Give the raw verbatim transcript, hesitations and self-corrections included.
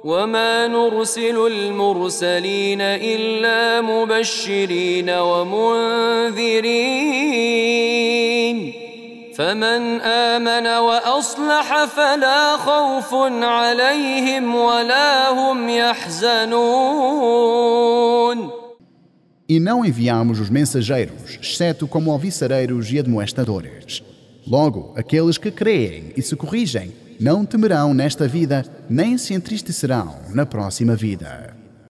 وما نرسل المرسلين إلا مبشرين ومنذرين فمن آمن وأصلح فلا خوف عليهم ولا هم يحزنون. E não enviamos os mensageiros, exceto como alviçareiros e admoestadores. Logo, aqueles que creem e se corrigem não temerão nesta vida, nem se entristecerão na próxima vida.